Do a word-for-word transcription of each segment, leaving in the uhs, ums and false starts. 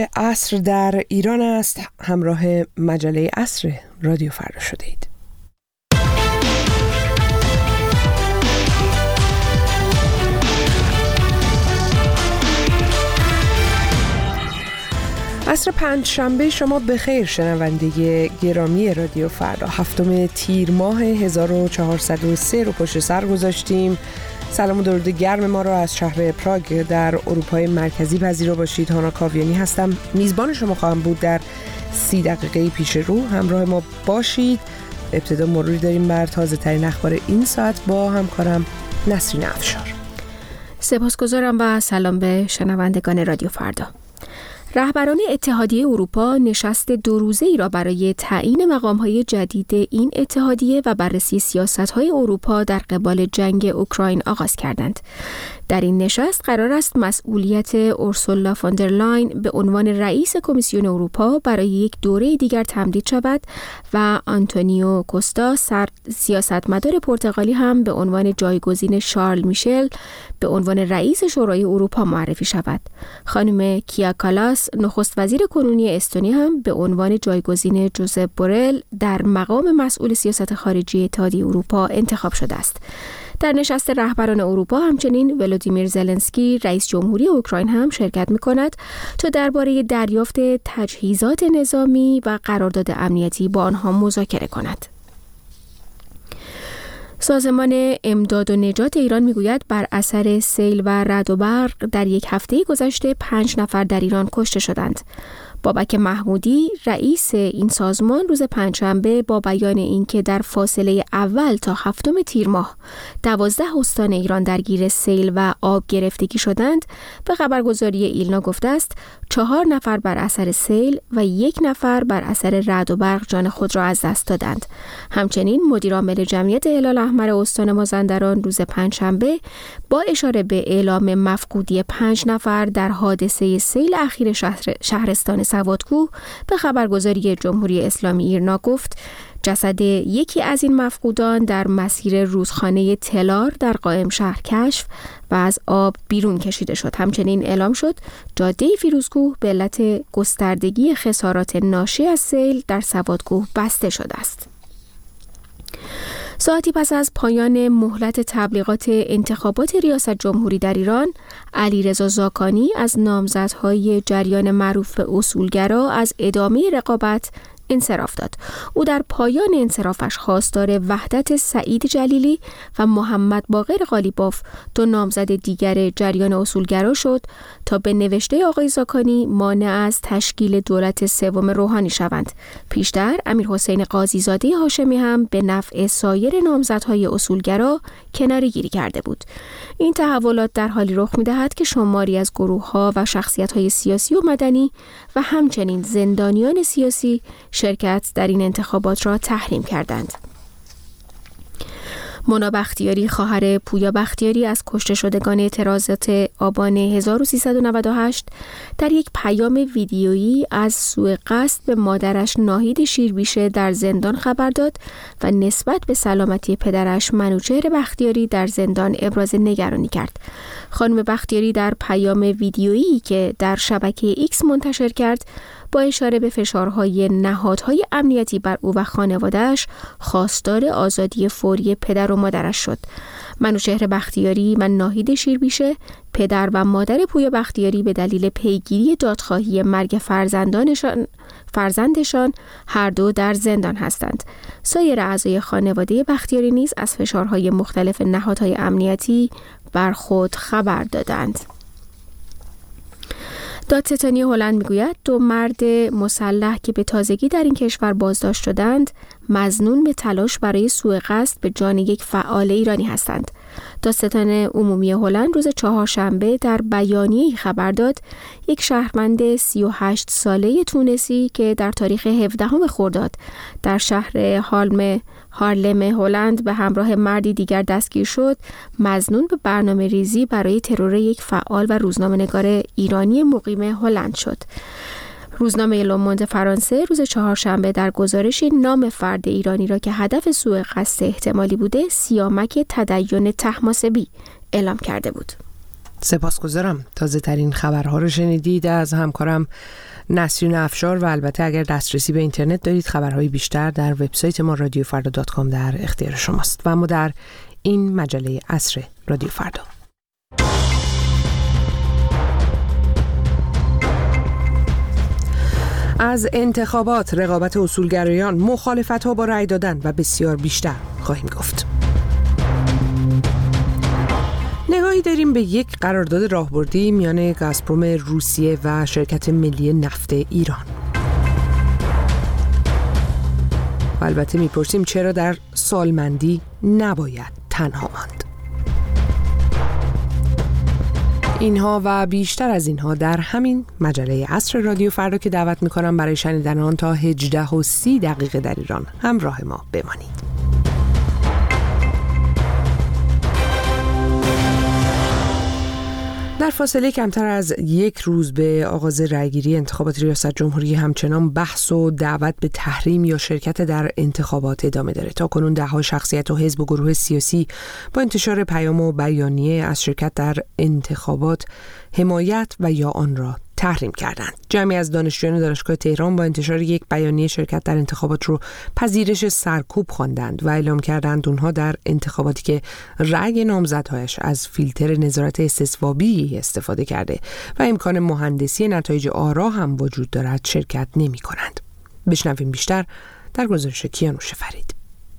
عصر در ایران است. همراه مجله عصر رادیو فردا شده اید. عصر پنج شنبه شما بخیر شنونده گرامی رادیو فردا. هفتم تیر ماه هزار و چهارصد و سه رو پشت سر گذاشتیم. سلام و درود گرم ما را از شهر پراگ در اروپای مرکزی پذیرا باشید. هانا کاویانی هستم، میزبان شما خواهم بود در سی دقیقه پیش رو. همراه ما باشید. ابتدا مروری داریم بر تازه ترین اخبار این ساعت با همکارم نسرین افشار. سپاسگزارم و سلام به شنوندگان رادیو فردا. رهبران اتحادیه اروپا نشست دو روزه‌ای را برای تعیین مقام‌های جدید این اتحادیه و بررسی سیاست‌های اروپا در قبال جنگ اوکراین آغاز کردند. در این نشست قرار است مسئولیت اورسولا فوندرلاین به عنوان رئیس کمیسیون اروپا برای یک دوره دیگر تمدید شود و آنتونیو کوستا سیاستمدار پرتغالی هم به عنوان جایگزین شارل میشل به عنوان رئیس شورای اروپا معرفی شود. خانم کیا کالاس نخست وزیر کنونی استونی هم به عنوان جایگزین جوزپ بورل در مقام مسئول سیاست خارجی اتحادیه اروپا انتخاب شده است. در نشست رهبران اروپا همچنین ولودیمیر زلنسکی رئیس جمهوری اوکراین هم شرکت می‌کند تا درباره دریافت تجهیزات نظامی و قرارداد امنیتی با آنها مذاکره کند. سازمان امداد و نجات ایران میگوید بر اثر سیل و رعد و برق در یک هفته گذشته پنج نفر در ایران کشته شدند. بابک محمودی رئیس این سازمان روز پنجشنبه با بیان اینکه در فاصله اول تا هفتم تیر ماه دوازده استان ایران درگیر سیل و آب گرفتگی شدند به خبرگزاری ایلنا گفته است چهار نفر بر اثر سیل و یک نفر بر اثر رعد و برق جان خود را از دست دادند. همچنین مدیرعامل جمعیت هلال احمر استان مازندران روز پنجشنبه با اشاره به اعلام مفقودی پنج نفر در حادثه سیل اخیر شهر شهرستان سوادکوه به خبرگزاری جمهوری اسلامی ایرنا گفت جسد یکی از این مفقودان در مسیر رودخانه تلار در قائم شهر کشف و از آب بیرون کشیده شد. همچنین اعلام شد جاده فیروزکوه به علت گستردگی خسارات ناشی از سیل در سوادکوه بسته شده است. ساعتی پس از پایان مهلت تبلیغات انتخابات ریاست جمهوری در ایران، علیرضا زاکانی از نامزدهای جریان معروف به اصولگرا از ادامه رقابت انصراف داد. او در پایان انصرافش خواستار وحدت سعید جلیلی و محمد باقر قالیباف دو نامزد دیگر جریان اصولگرا شد تا به نوشته آقای زاکانی مانع از تشکیل دولت سوم روحانی شوند. پیشتر امیرحسین قاضیزاده هاشمی هم به نفع سایر نامزدهای اصولگرا کناره‌گیری کرده بود. این تحولات در حالی رخ می‌دهد که شماری از گروه‌ها و شخصیت‌های سیاسی و مدنی و همچنین زندانیان سیاسی شرکت در این انتخابات را تحریم کردند. مونا بختیاری خواهر پویا بختیاری از کشته شدگان اعتراضات آبان هزار و سیصد و نود و هشت در یک پیام ویدیویی از سوء قصد به مادرش ناهید شیربیشه در زندان خبر داد و نسبت به سلامتی پدرش منوچهر بختیاری در زندان ابراز نگرانی کرد. خانم بختیاری در پیام ویدیویی که در شبکه ایکس منتشر کرد با اشاره به فشارهای نهادهای امنیتی بر او و خانواده‌اش خواستار آزادی فوری پدر و مادرش شد. منوچهر بختیاری و ناهید شیربیشه پدر و مادر پویا بختیاری به دلیل پیگیری دادخواهی مرگ فرزندانشان فرزندشان هر دو در زندان هستند. سایر اعضای خانواده بختیاری نیز از فشارهای مختلف نهادهای امنیتی بر خود خبر دادند. دادستانی هلند میگوید دو مرد مسلح که به تازگی در این کشور بازداشت شدند مظنون به تلاش برای سوء قصد به جان یک فعال ایرانی هستند. دادستان عمومی هلند روز چهارشنبه در بیانیه‌ای خبر داد یک شهروند سی و هشت ساله تونسی که در تاریخ هفدهم خرداد در شهر هالم هارلم هلند به همراه مردی دیگر دستگیر شد، مظنون به برنامه ریزی برای ترور یک فعال و روزنامه‌نگار ایرانی مقیم هلند شد. روزنامه لوموند فرانسه روز چهارشنبه در گزارشی نام فرد ایرانی را که هدف سوء قصد احتمالی بوده سیامک تدین طهماسبی اعلام کرده بود. سپاسگزارم. تازه ترین خبرها رو شنیدید از همکارم نسرین افشار و البته اگر دسترسی به اینترنت دارید خبرهای بیشتر در وبسایت ما رادیو فردا دات کام در اختیار شماست. و اما در این مجله عصر رادیو فردا از انتخابات، رقابت اصولگرایان، مخالفت‌ها با رأی دادن و بسیار بیشتر خواهیم گفت. نگاهی داریم به یک قرارداد راهبردی میان گازپروم روسیه و شرکت ملی نفت ایران. و البته میپرسیم چرا در سالمندی نباید تنها ماند. اینها و بیشتر از اینها در همین مجله عصر رادیو فردا که دعوت میکنم برای شنیدن آن تا هجده و سی دقیقه در ایران همراه ما بمانید. در فاصله کمتر از یک روز به آغاز رأیگیری انتخابات ریاست جمهوری همچنان بحث و دعوت به تحریم یا شرکت در انتخابات ادامه داره. تا کنون ده‌ها شخصیت و حزب و گروه سیاسی با انتشار پیام و بیانیه از شرکت در انتخابات حمایت و یا آن را تحریم کردند. جمعی از دانشجویان دانشگاه تهران با انتشار یک بیانیه شرکت در انتخابات رو پذیرش سرکوب خواندند و اعلام کردند اونها در انتخاباتی که رأی نامزدهایش از فیلتر نظارت استصوابی استفاده کرده و امکان مهندسی نتایج آرا هم وجود دارد شرکت نمی کنند. بشنویم بیشتر در گزارش کیانوش فرید.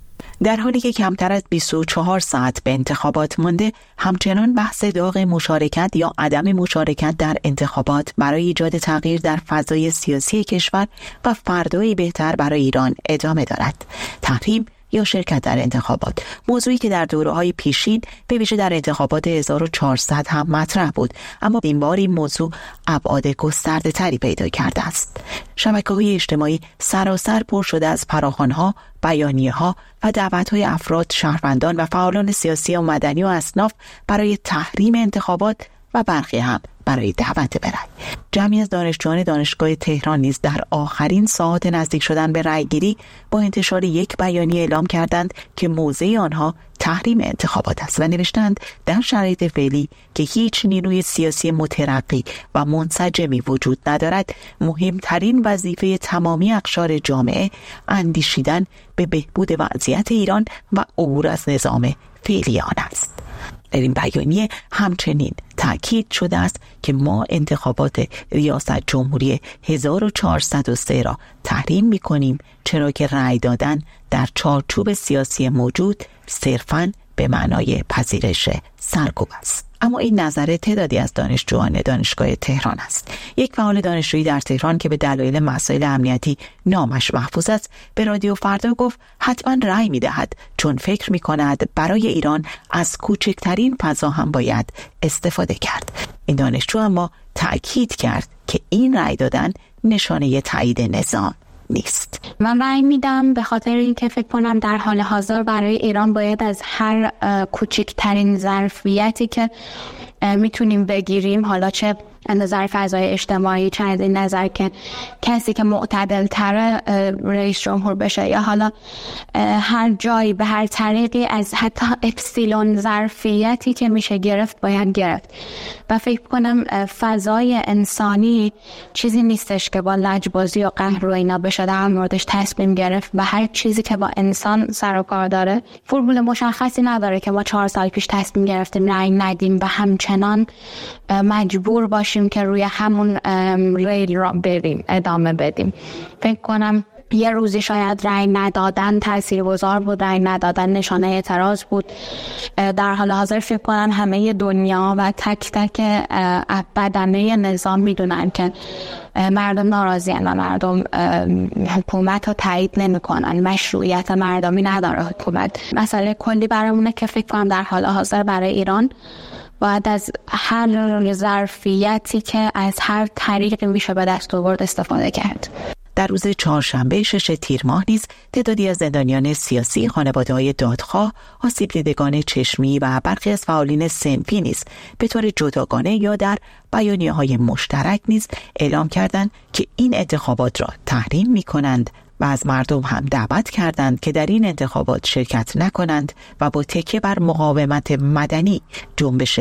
در حالی که کمتر از بیست و چهار ساعت به انتخابات مانده، همچنان بحث داغ مشارکت یا عدم مشارکت در انتخابات برای ایجاد تغییر در فضای سیاسی کشور و فردایی بهتر برای ایران ادامه دارد. تحریم یا شرکت در انتخابات، موضوعی که در دوره‌های پیشین به ویژه در انتخابات هزار و چهارصد هم مطرح بود، اما این بار این موضوع ابعاد گسترده‌تری پیدا کرده است. شبکه‌های اجتماعی سراسر پر شده از پراخوان‌ها، بیانیه‌ها و دعوت‌های افراد، شهروندان و فعالان سیاسی و مدنی و اصناف برای تحریم انتخابات و برخی هم برای دعوت به رأی. جمعی از دانشجویان دانشگاه تهران نیز در آخرین ساعات نزدیک شدن به رأیگیری با انتشار یک بیانیه اعلام کردند که موضع آنها تحریم انتخابات است و نوشتند در شرایط فعلی که هیچ نیروی سیاسی مترقی و منسجمی وجود ندارد، مهمترین وظیفه تمامی اقشار جامعه اندیشیدن به بهبود وضعیت ایران و عبور از نظام فعلی آن است. در این بیانیه همچنین تأکید شده است که ما انتخابات ریاست جمهوری هزار و چهارصد و سه را تحریم می‌کنیم، چرا که رأی دادن در چارچوب سیاسی موجود صرفاً به معنای پذیرش سرکوب است. اما این نظر تعدادی از دانشجویان دانشگاه تهران است. یک فعال دانشجویی در تهران که به دلایل مسائل امنیتی نامش محفوظ است، به رادیو فردا گفت حتما رأی می‌دهد، چون فکر می‌کند برای ایران از کوچکترین فضا هم باید استفاده کرد. این دانشجو اما تأکید کرد که این رأی دادن نشانه تایید نظام نیست. من رأی میدم به خاطر اینکه فکر کنم در حال حاضر برای ایران باید از هر کوچکترین ظرفیتی که میتونیم بگیریم، حالا چه نظر فضای اجتماعی، چه از این نظر که کسی که معتدل تره رئیس جمهور بشه، یا حالا هر جایی به هر طریقی از حتی اپسیلون ظرفیتی که میشه گرفت باید گرفت. و فکر کنم فضای انسانی چیزی نیستش که با لجبازی و قهر و اینا بشه در موردش تصمیم گرفت و هر چیزی که با انسان سر و کار داره فرمول مشخصی نداره که ما چهار سال پیش تصمیم گرفتیم رأی ندیم و همچنان مجبور باشیم که روی همون ریل را بریم، ادامه بدیم. فکر کنم یه روزی شاید رأی ندادن تاثیرگذار بود، رأی ندادن نشانه اعتراض بود. در حال حاضر فکر کنم همه دنیا و تک تک بدنه نظام میدونن که مردم ناراضی‌اند و مردم حکومت رو تایید نمی‌کنن. مشروعیت مردمی نداره حکومت. مسئله کلی برامونه که فکر کنم در حال حاضر برای ایران باید از هر ظرفیتی که از هر طریقی میشه به دست آورد استفاده کرد. در روز چهارشنبه شش تیر ماه نیز تعدادی از زندانیان سیاسی، خانواده‌های دادخواه، آسیب دیدگان چشمی و برخی از فعالین صنفی نیز به طور جداگانه یا در بیانیه‌های مشترک نیز اعلام کردند که این انتخابات را تحریم می‌کنند و از مردم هم دعوت کردند که در این انتخابات شرکت نکنند و با تکیه بر مقاومت مدنی جنبش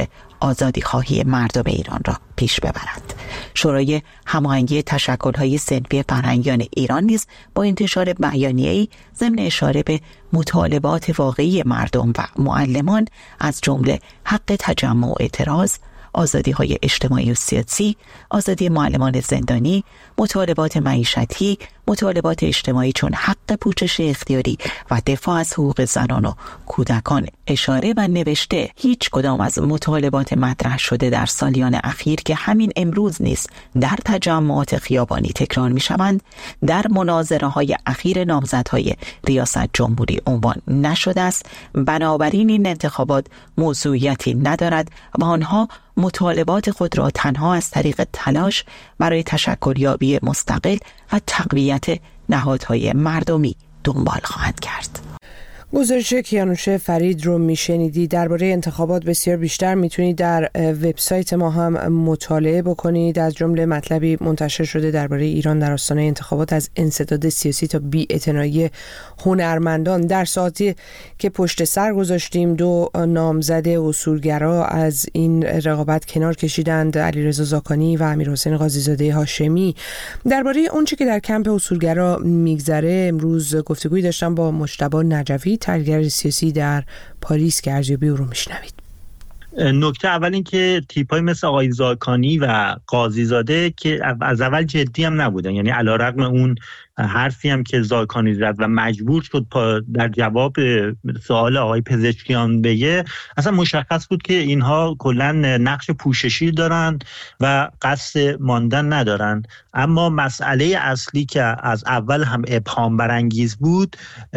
آزادی خواهی مردم ایران را پیش ببرند. شورای هماهنگی تشکل‌های صنفی فرهنگیان ایران نیز با انتشار بیانیه‌ای ضمن اشاره به مطالبات واقعی مردم و معلمان از جمله حق تجمع و اعتراض، آزادی‌های اجتماعی و سیاسی، آزادی معلمان زندانی، مطالبات معیشتی، مطالبات اجتماعی چون حق پوشش اختیاری و دفاع از حقوق زنان و کودکان اشاره و نوشته هیچ کدام از مطالبات مطرح شده در سالیان اخیر که همین امروز نیست در تجمعات خیابانی تکرار می‌شوند، در مناظره‌های اخیر نامزدهای ریاست جمهوری عنوان نشده است. بنابراین این انتخابات موضوعیتی ندارد و آنها مطالبات خود را تنها از طریق تلاش برای تشکلیابی مستقل و تقویت نهادهای مردمی دنبال خواهند کرد. گزارش کیانوش فرید رو میشنیدی. درباره انتخابات بسیار بیشتر میتونید در وبسایت ما هم مطالعه بکنید. از جمله مطلبی منتشر شده درباره ایران در آستانه انتخابات، از انسداد سیاسی تا بی‌اعتنایی هنرمندان. در ساعتی که پشت سر گذاشتیم دو نامزد اصولگرا از این رقابت کنار کشیدند، علیرضا زاکانی و امیرحسین قاضی‌زاده هاشمی. درباره اونچه که در کمپ اصولگرا میگذره امروز گفتگوی داشتم با مجتبی نجفی، تحلیلگر سیاسی در پاریس، که ارزیابی او رو میشنوید. نکته اول این که تیپای مثل آقای زاکانی و قاضی‌زاده که از اول جدی هم نبودن، یعنی علیرغم اون حرفی هم که زاکانی زد و مجبور شد در جواب سوال آقای پزشکیان بگه، اصلا مشخص بود که اینها کلا نقش پوششی دارن و قصد ماندن ندارن. اما مسئله اصلی که از اول هم ابهام برانگیز بود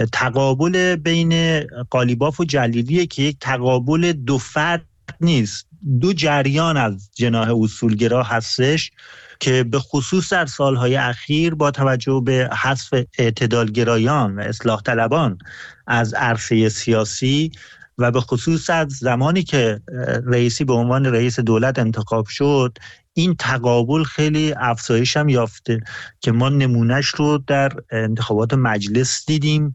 تقابل بین قالیباف و جلیلیه که یک تقابل دو فرد نیست، دو جریان از جناح اصولگرا هستش که به خصوص در سالهای اخیر با توجه به حذف اعتدالگرایان و اصلاح طلبان از عرصه سیاسی و به خصوص از زمانی که رئیسی به عنوان رئیس دولت انتخاب شد، این تقابل خیلی افزایش هم یافته که ما نمونهش رو در انتخابات مجلس دیدیم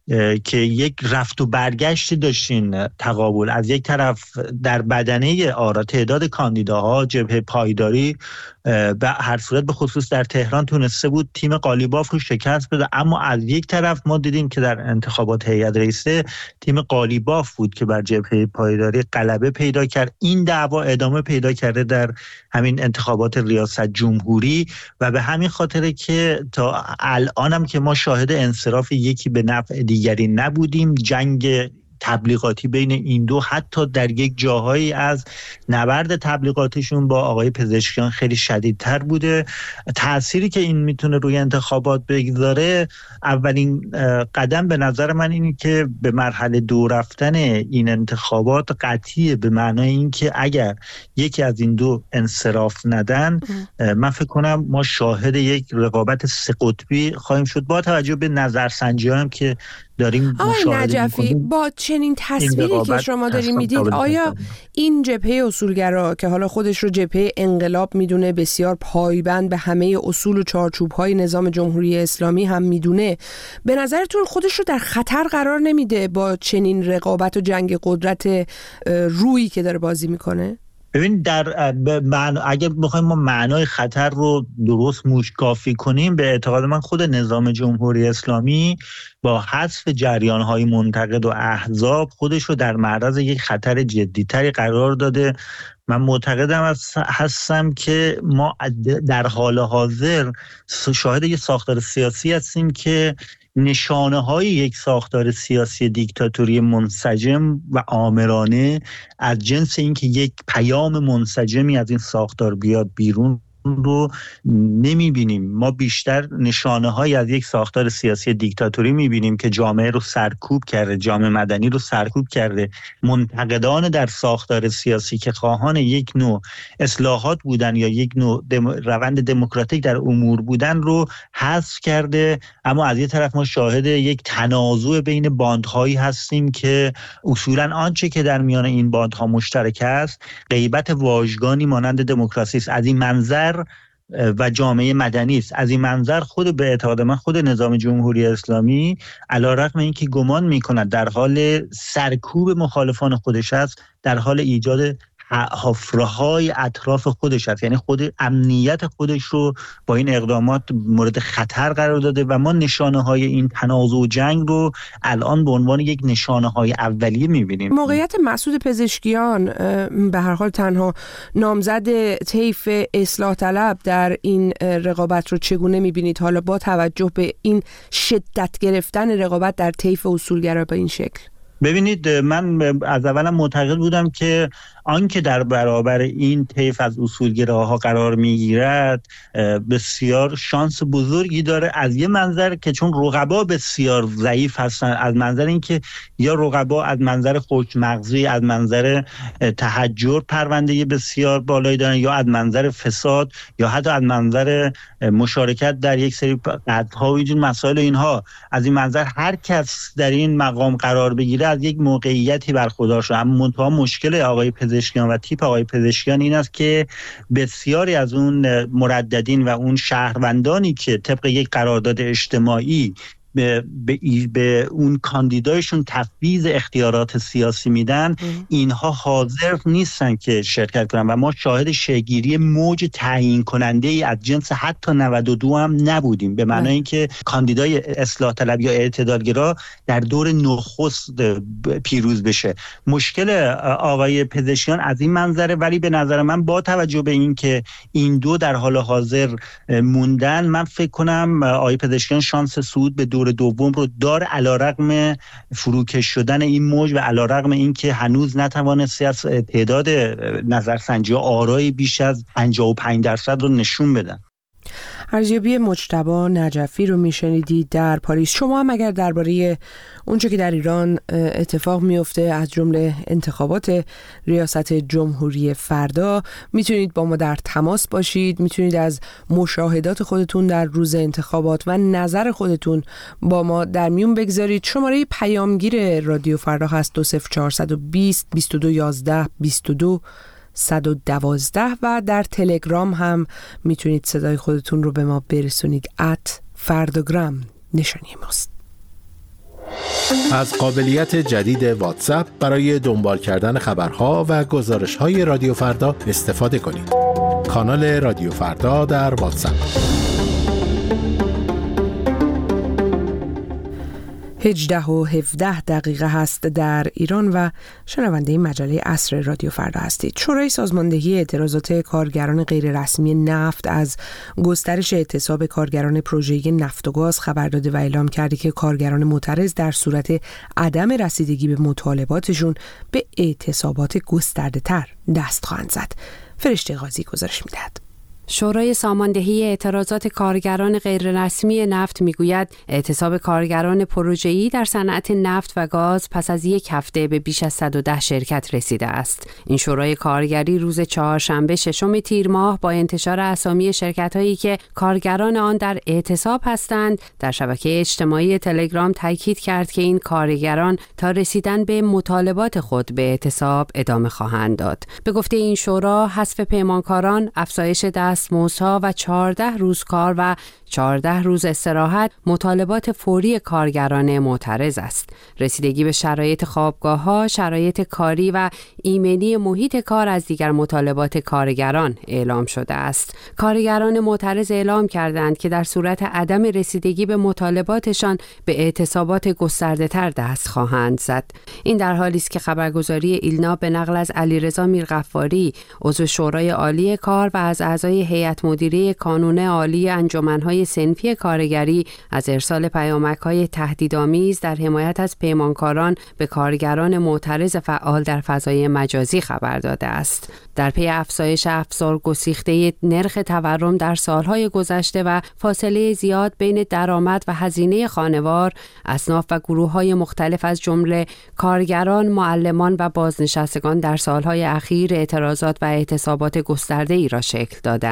که یک رفت و برگشتی داشتین تقابل. از یک طرف در بدنه آرا تعداد کاندیداها جبهه پایداری به هر صورت به خصوص در تهران تونسته بود تیم قالیباف رو شکست بده، اما از یک طرف ما دیدیم که در انتخابات هیئت رئیسه تیم قالیباف بود که بر جبهه پایداری غلبه پیدا کرد. این دعوا ادامه پیدا کرده در همین انتخابات ریاست جمهوری و به همین خاطره که تا الانم که ما شاهد انصراف یکی به نفع دیگری نبودیم. جنگ تبلیغاتی بین این دو حتی در یک جاهایی از نبرد تبلیغاتیشون با آقای پزشکیان خیلی شدیدتر بوده. تأثیری که این میتونه روی انتخابات بگذاره، اولین قدم به نظر من اینه که به مرحله دو رفتن این انتخابات قطعیه، به معنای این که اگر یکی از این دو انصراف ندن من فکر کنم ما شاهد یک رقابت سه قطبی خواهیم شد، با توجه به نظرسنجی هم که داریم مشاهده می‌کنیم. با چنین تصویری که شما داریم میدید، آیا این جبهه اصولگرا که حالا خودش رو جبهه انقلاب میدونه، بسیار پایبند به همه اصول و چارچوب‌های نظام جمهوری اسلامی هم میدونه، به نظرتون خودش رو در خطر قرار نمیده با چنین رقابت و جنگ قدرت رویی که داره بازی میکنه؟ ببین در معنی اگر بخوایم ما معنای خطر رو درست موشکافی کنیم، به اعتقاد من خود نظام جمهوری اسلامی با حذف جریان‌های منتقد و احزاب خودش رو در معرض یک خطر جدی‌تری قرار داده. من معتقدم هستم که ما در حال حاضر شاهد یک ساختار سیاسی هستیم که نشانه های یک ساختار سیاسی دیکتاتوری منسجم و آمرانه از جنس اینکه یک پیام منسجمی از این ساختار بیاد بیرون رو نمی بینیم. ما بیشتر نشانه های از یک ساختار سیاسی دیکتاتوری می بینیم که جامعه رو سرکوب کرده، جامعه مدنی رو سرکوب کرده، منتقدان در ساختار سیاسی که خواهان یک نوع اصلاحات بودن یا یک نوع دم... روند دموکراتیک در امور بودن رو حذف کرده. اما از یک طرف ما شاهد یک تنازع بین باندهایی هستیم که اصولا آنچه که در میان این باندها مشترک است غیبت واژگانی مانند دموکراسی است. از این منظر و جامعه مدنی است. از این منظر خود به اعتقاد من خود نظام جمهوری اسلامی علیرغم اینکه گمان میکند در حال سرکوب مخالفان خودش است، در حال ایجاد حفره‌های اطراف خودش هست، یعنی خود امنیت خودش رو با این اقدامات مورد خطر قرار داده و ما نشانه‌های این تنازع و جنگ رو الان به عنوان یک نشانه‌های اولیه می‌بینیم. موقعیت مسعود پزشکیان به هر حال تنها نامزد طیف اصلاح طلب در این رقابت رو چگونه می‌بینید، حالا با توجه به این شدت گرفتن رقابت در طیف اصولگرا به این شکل؟ ببینید، من از اولم معتقد بودم که آنکه در برابر این طیف از اصولگراها قرار میگیرد بسیار شانس بزرگی داره، از یه منظر که چون رقبا بسیار ضعیف هستن، از منظر اینکه یا رقبا از منظر خوشمغزی، از منظر تحجر پرونده بسیار بالایی دارن، یا از منظر فساد، یا حتی از منظر مشارکت در یک سری قضاها و اینجور مسائل. اینها از این منظر هر کس در این مقام قرار بگیره از یک موقعیتی برخوردار شده. اما منتها مشکل آقای پزشکیان و تیپ آقای پزشکیان این است که بسیاری از اون مرددین و اون شهروندانی که طبق یک قرارداد اجتماعی به, به, به اون کاندیدایشون تفویض اختیارات سیاسی میدن ام. اینها حاضر نیستن که شرکت کنن و ما شاهد شگیری موج تعیین کننده ای از جنس حتی نود و دو هم نبودیم، به معنای اینکه کاندیدای اصلاح طلب یا اعتدالگرا در دور نخست پیروز بشه. مشکل آقای پزشکیان از این منظره، ولی به نظر من با توجه به این که این دو در حال حاضر موندن، من فکر کنم آقای پزشکیان شانس صعود به دور دوم رو داره، علیرغم فروکش شدن این موج و علیرغم اینکه هنوز نتوانسته از تعداد نظرسنجی آرای بیش از پنجاه و پنج درصد رو نشون بدن. ارزیابی مجتبی نجفی رو میشنیدید در پاریس. شما هم اگر درباره اونچه که در ایران اتفاق میفته از جمله انتخابات ریاست جمهوری فردا میتونید با ما در تماس باشید، میتونید از مشاهدات خودتون در روز انتخابات و نظر خودتون با ما در میون بگذارید. شماره پیامگیر رادیو فردا هست دو صفر چهار دو صفر بیست و دو یازده بیست و دو صد و دوازده و در تلگرام هم میتونید صدای خودتون رو به ما برسونید. ات فرداگرام نشانی ماست. از قابلیت جدید واتساپ برای دنبال کردن خبرها و گزارش‌های رادیو فردا استفاده کنید. کانال رادیو فردا در واتساپ. هجده و هفده دقیقه هست در ایران و شنونده مجله عصر رادیو فردا هستید. شورای سازماندهی اعتراضات کارگران غیررسمی نفت از گسترش اعتصاب کارگران پروژه نفت و گاز خبر داده و اعلام کرده که کارگران معترض در صورت عدم رسیدگی به مطالباتشون به اعتصابات گسترده تر دست خواهند زد. فرشته قاضی گزارش میدهد. شورای ساماندهی اعتراضات کارگران غیررسمی نفت میگوید اعتصاب کارگران پروژه‌ای در صنعت نفت و گاز پس از یک هفته به بیش از صد و ده شرکت رسیده است. این شورای کارگری روز چهارشنبه ششم تیر ماه با انتشار اسامی شرکت‌هایی که کارگران آن در اعتصاب هستند در شبکه اجتماعی تلگرام تاکید کرد که این کارگران تا رسیدن به مطالبات خود به اعتصاب ادامه خواهند داد. به گفته این شورا حذف پیمانکاران، افزایش دستمزدها و چهارده روز کار و چهارده روز استراحت مطالبات فوری کارگران معترض است. رسیدگی به شرایط خوابگاه‌ها، شرایط کاری و ایمنی محیط کار از دیگر مطالبات کارگران اعلام شده است. کارگران معترض اعلام کردند که در صورت عدم رسیدگی به مطالباتشان به اعتصابات گسترده‌تر دست خواهند زد. این در حالی است که خبرگزاری ایلنا به نقل از علیرضا میرغفاری، عضو شورای عالی کار و از اعضای هیئت مدیره کانون عالی انجمن‌های صنفی کارگری از ارسال پیامک‌های تهدیدآمیز در حمایت از پیمانکاران به کارگران معترض فعال در فضای مجازی خبر داده است. در پی افزایش افزار گسیخته نرخ تورم در سالهای گذشته و فاصله زیاد بین درآمد و هزینه خانوار، اصناف و گروه‌های مختلف از جمله کارگران، معلمان و بازنشستگان در سالهای اخیر اعتراضات و اعتصابات گسترده‌ای را شکل دادند.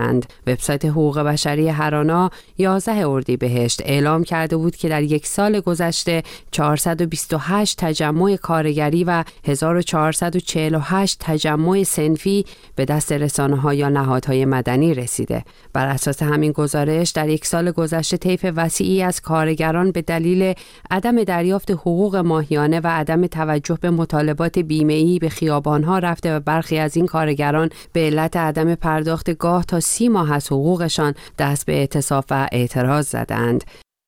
دادند. وبسایت حقوق بشری هرانا یازده اردیبهشت اعلام کرده بود که در یک سال گذشته چهارصد و بیست و هشت تجمع کارگری و هزار و چهارصد و چهل و هشت تجمع صنفی به دست رسانه‌ها یا نهادهای مدنی رسیده. بر اساس همین گزارش در یک سال گذشته طیف وسیعی از کارگران به دلیل عدم دریافت حقوق ماهیانه و عدم توجه به مطالبات بیمه‌ای به خیابان‌ها رفته و برخی از این کارگران به علت عدم پرداخت گاه تا سی ماه از حقوقشان دست به اعتصاب و اعتراض زدند.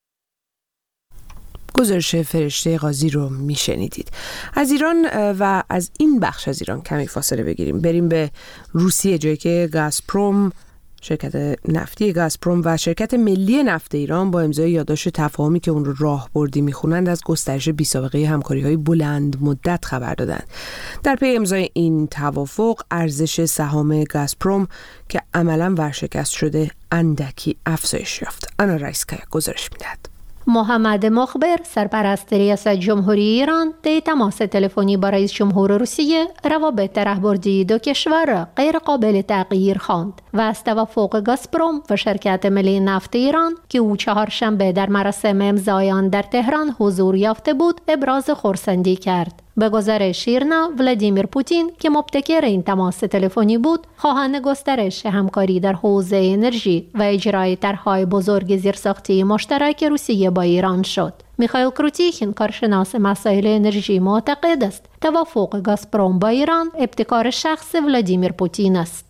گزارش فرشته قاضی رو میشنیدید. از ایران و از این بخش از ایران کمی فاصله بگیریم، بریم به روسیه، جایی که گازپروم، شرکت نفتی گازپروم و شرکت ملی نفت ایران با امضای یادداشت تفاهمی که اون رو راهبردی میخونند از گسترش بی‌سابقه همکاری‌های بلند مدت خبر دادند. در پی امضای این توافق ارزش سهام گازپروم که عملاً ورشکست شده اندکی افزایش یافت. آنا رایسکایا گزارش میدهد. محمد مخبر سرپرست ریاست جمهوری ایران در تماس تلفنی با رئیس جمهور روسیه روابط راهبردی دو کشور را غیر قابل تغییر خواند و از توافق گازپروم و شرکت ملی نفت ایران که او چهارشنبه در مراسم امضای آن در تهران حضور یافته بود ابراز خرسندی کرد. به گزارش ایرنا، ولادیمیر پوتین که مبتکر این تماس تلفنی بود، خواهان گسترش همکاری در حوزه انرژی و اجرای طرح‌های بزرگ زیرساختی مشترک روسیه با ایران شد. میخائیل کروتیخین، کارشناس مسائل انرژی، معتقد است توافق گازپروم با ایران ابتکار شخص ولادیمیر پوتین است.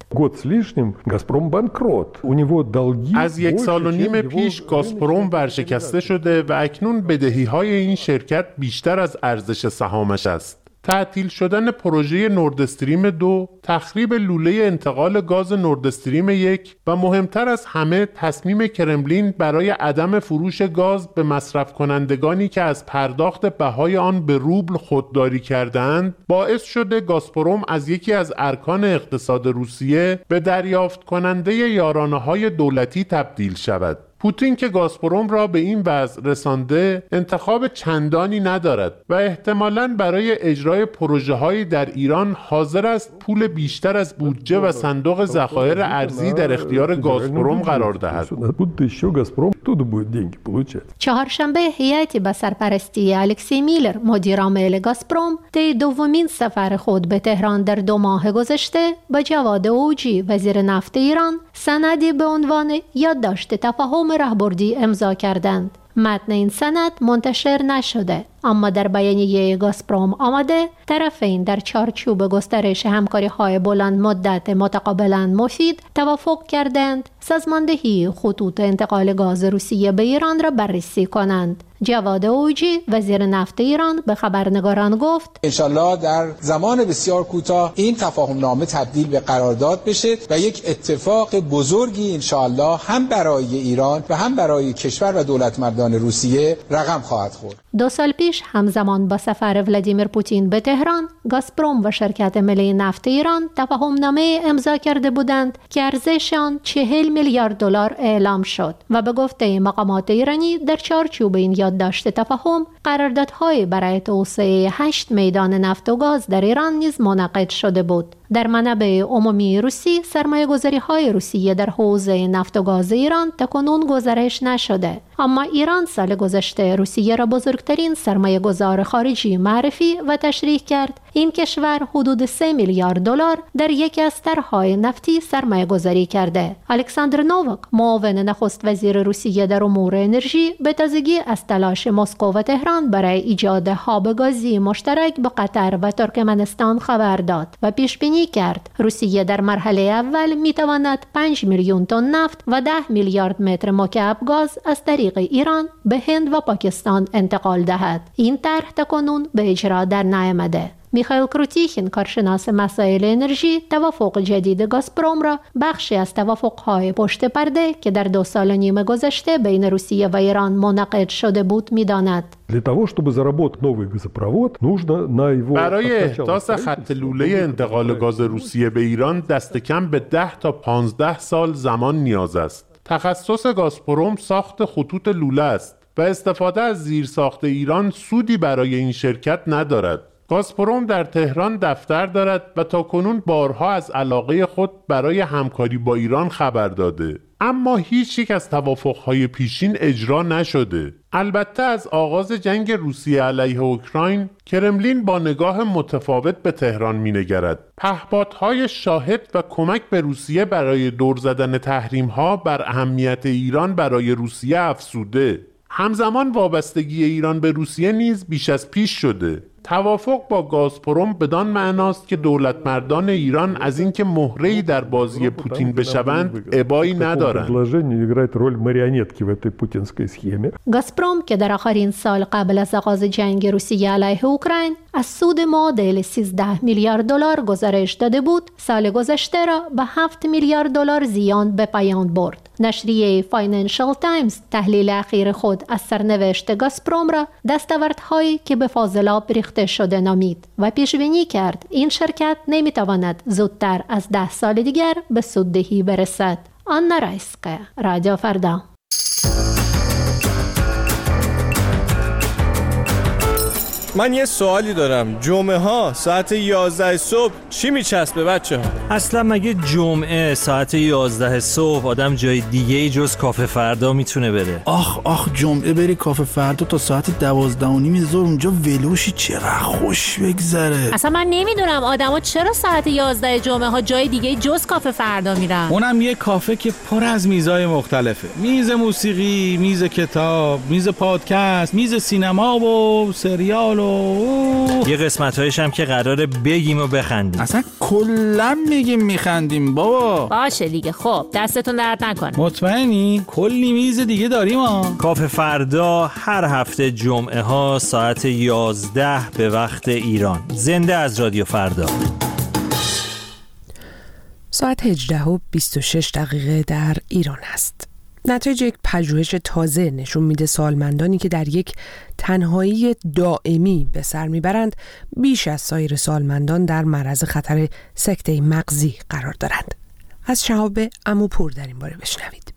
از یک سال و نیم پیش گازپروم ورشکسته شده و اکنون بدهی‌های این شرکت بیشتر از ارزش سهامش است. تعطیل شدن پروژه نورد استریم دو، تخریب لوله انتقال گاز نورد استریم یک و مهمتر از همه تصمیم کرملین برای عدم فروش گاز به مصرف کنندگانی که از پرداخت بهای آن به روبل خودداری کردند باعث شده گازپروم از یکی از ارکان اقتصاد روسیه به دریافت کننده یارانه‌های دولتی تبدیل شود. پوتین که گازپروم را به این وضع رسانده انتخاب چندانی ندارد و احتمالاً برای اجرای پروژه‌هایی در ایران حاضر است پول بیشتر از بودجه و صندوق ذخایر ارزی در اختیار گازپروم قرار دهد. چهارشنبه هیئتی به سرپرستی الکسی میلر، مدیر عامل گازپروم، طی دومین سفر خود به تهران در دو ماه گذشته با جواد اوجی، وزیر نفت ایران، سندی به عنوان یادداشت تفاهم راهبردی امضا کردند. متن این سند منتشر نشده، اما در بیانیه گازپروم آمده طرفین در چارچوب گسترش همکاری‌های بلند مدت متقابلاً مفید توافق کردند سازماندهی خطوط انتقال گاز روسیه به ایران را بررسی کنند. جواد اوجی، وزیر نفت ایران، به خبرنگاران گفت انشالله در زمان بسیار کوتاه این تفاهم نامه تبدیل به قرارداد بشه و یک اتفاق بزرگی انشالله هم برای ایران و هم برای کشور و دولتمردان روسیه رقم خواهد خورد. دو سال پیش همزمان با سفر ولادیمیر پوتین به تهران، گازپروم و شرکت ملی نفت ایران تفاهمنامه امضا کرده بودند که ارزش آن چهل میلیارد دلار اعلام شد و به گفته مقامات ایرانی در چارچوب این یادداشت تفاهم قراردادهای برای توسعه هشت میدان نفت و گاز در ایران نیز منعقد شده بود. در منابع عمومی روسی، سرمایه‌گذاری‌های روسیه در حوزه نفت و گاز ایران تاکنون گزارش نشده، اما ایران سال گذشته روسیه را بزرگترین سرمایه‌گذار خارجی معرفی و تشریح کرد. این کشور حدود سه میلیارد دلار در یکی از طرح‌های نفتی سرمایه‌گذاری کرده. الکساندر نوواک، معاون نخست وزیر روسیه در امور انرژی، به تازگی از تلاش مسکو و تهران برای ایجاد هاب گازی مشترک با قطر و ترکمنستان خبر داد و پیش بینی کرد روسیه در مرحله اول می‌تواند پنج میلیون تن نفت و ده میلیارد متر مکعب گاز از طریق ایران به هند و پاکستان انتقال دهد. این طرح تاکنون به اجرا در نیامده. میخائیل کروتیخین، کارشناس مسائل انرژی، توافق جدید گازپروم را بخشی از توافق‌های پشت پرده که در دو سال و نیم گذشته بین روسیه و ایران منعقد شده بود می‌داند. برای احداث خط لوله انتقال گاز روسیه به ایران دست کم به ده تا پانزده سال زمان نیاز است. تخصص گازپروم ساخت خطوط لوله است و استفاده از زیرساخت ایران سودی برای این شرکت ندارد. گازپروم در تهران دفتر دارد و تاکنون بارها از علاقه خود برای همکاری با ایران خبر داده، اما هیچ یک از توافقهای پیشین اجرا نشده. البته از آغاز جنگ روسیه علیه اوکراین کرملین با نگاه متفاوت به تهران می‌نگرد. پهپادهای شاهد و کمک به روسیه برای دور زدن تحریم‌ها بر اهمیت ایران برای روسیه افزوده. همزمان وابستگی ایران به روسیه نیز بیش از پیش شده. توافق با گازپروم بدان معناست که دولت مردان ایران از اینکه مهره‌ای در بازی پوتین بشوند ابایی ندارند. گازپروم که در آخرین سال قبل از آغاز جنگ روسیه علیه اوکراین از سود معادل سیزده میلیارد دلار گزارش داده بود، سال گذشته را به هفت میلیارد دلار زیان به پایان برد. نشریه فاینانشال تایمز تحلیل اخیر خود از سرنوشت گازپروم را دستاوردهایی که به فاضلاب ریخته شده نامید و پیش بینی کرد این شرکت نمیتواند زودتر از ده سال دیگر به سوددهی برسد. آنا رایسکه، رادیو فردا. من یه سوالی دارم. جمعه ها ساعت یازده صبح چی میچسبه بچه ها؟ اصلا مگه جمعه ساعت یازده صبح آدم جای دیگه ای جز کافه فردا میتونه بره؟ آخ آخ جمعه بری کافه فردا تا ساعت دوازده و نیم ظهر اونجا ولوشی چقدر خوش بگذره. اصلا من نمیدونم آدما چرا ساعت یازده جمعه ها جای دیگه جز کافه فردا میرن. اونم یه کافه که پر از میزای مختلفه. میز موسیقی، میز کتاب، میز پادکست، میز سینما و سریال و یه قسمت‌هایش هم که قراره بگیم و بخندیم. اصلا کلا میگیم میخندیم بابا. باشه دیگه، خب دستتون درد نکنه. مطمئنی؟ کلی میز دیگه داریم ها. کافه فردا هر هفته جمعه ها ساعت یازده به وقت ایران. زنده از رادیو فردا. ساعت هجده و بیست و شش دقیقه در ایران است. نتایج یک پژوهش تازه نشون میده سالمندانی که در یک تنهایی دائمی به سر میبرند بیش از سایر سالمندان در معرض خطر سکته مغزی قرار دارند. از شهاب عموپور در این باره بشنوید.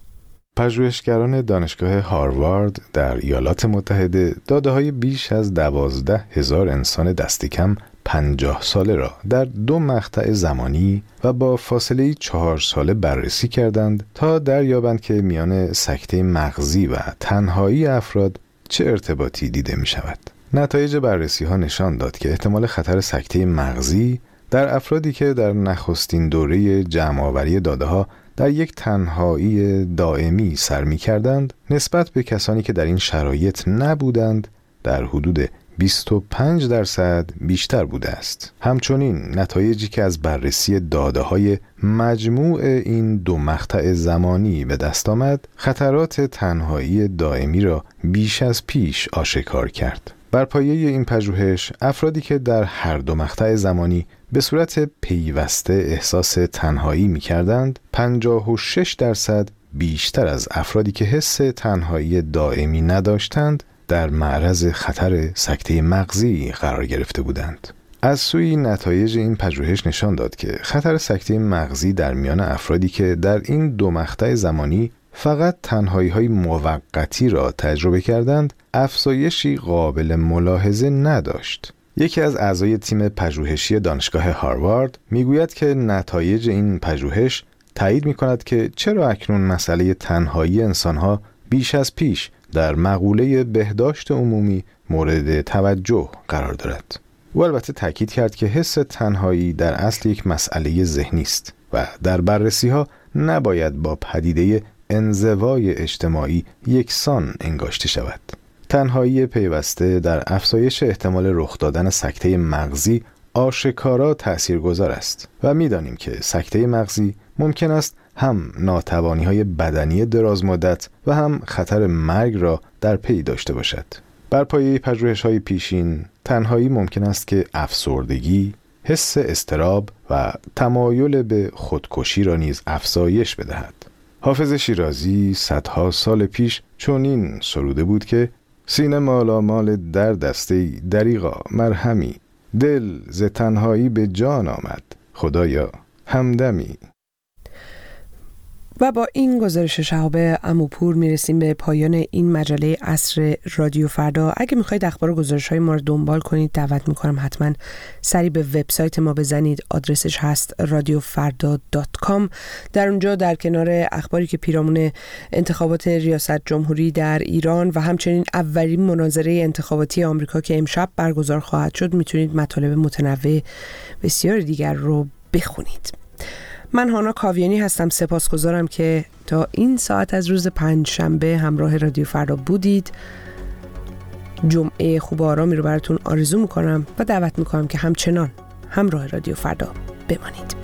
پژوهشگران دانشگاه هاروارد در ایالات متحده داده‌های بیش از دوازده هزار انسان دست کم پنجاه ساله را در دو مقطع زمانی و با فاصله چهار ساله بررسی کردند تا دریابند که میان سکته مغزی و تنهایی افراد چه ارتباطی دیده می شود. نتایج بررسی ها نشان داد که احتمال خطر سکته مغزی در افرادی که در نخستین دوره جمع‌آوری داده ها در یک تنهایی دائمی سر می کردند نسبت به کسانی که در این شرایط نبودند در حدود بیست و پنج درصد بیشتر بوده است. همچنین نتایجی که از بررسی داده‌های مجموع این دو مقطع زمانی به دست آمد، خطرات تنهایی دائمی را بیش از پیش آشکار کرد. بر پایه این پژوهش، افرادی که در هر دو مقطع زمانی به صورت پیوسته احساس تنهایی می‌کردند، پنجاه و شش درصد بیشتر از افرادی که حس تنهایی دائمی نداشتند، در معرض خطر سکته مغزی قرار گرفته بودند. از سوی نتایج این پژوهش نشان داد که خطر سکته مغزی در میان افرادی که در این دو مقطع زمانی فقط تنهایی‌های موقتی را تجربه کردند، افزایشی قابل ملاحظه نداشت. یکی از اعضای تیم پژوهشی دانشگاه هاروارد میگوید که نتایج این پژوهش تایید می‌کند که چرا اکنون مسئله تنهایی انسان‌ها بیش از پیش در مقوله بهداشت عمومی مورد توجه قرار دارد. او البته تاکید کرد که حس تنهایی در اصل یک مسئله ذهنی است و در بررسی‌ها نباید با پدیده انزوای اجتماعی یکسان انگاشته شود. تنهایی پیوسته در افزایش احتمال رخ دادن سکته مغزی آشکارا تأثیرگذار است و می‌دانیم که سکته مغزی ممکن است هم ناتوانی‌های بدنی دراز مدت و هم خطر مرگ را در پی داشته باشد. بر پایه پژوهش‌های پیشین، تنهایی ممکن است که افسردگی، حس اضطراب و تمایل به خودکشی را نیز افزایش بدهد. حافظ شیرازی صدها سال پیش چنین سروده بود که سینه مالامال در دسته دریغا مرهمی، دل ز تنهایی به جان آمد، خدایا همدمی. و با این گزارش شهاب عموپور میرسیم به پایان این مجله عصر رادیو فردا. اگه میخواید اخبار و گزارش‌های ما رو دنبال کنید، دعوت میکنم حتما سری به وبسایت ما بزنید. آدرسش هست رادیو فردا دات کام. در اونجا در کنار اخباری که پیرامون انتخابات ریاست جمهوری در ایران و همچنین اولین مناظره انتخاباتی آمریکا که امشب برگزار خواهد شد، میتونید مطالب متنوع بسیار دیگر رو بخونید. من هانا کاویانی هستم. سپاسگزارم که تا این ساعت از روز پنجشنبه همراه رادیو فردا بودید. جمعه خوب و آرامی رو براتون آرزو میکنم و دعوت میکنم که همچنان همراه رادیو فردا بمانید.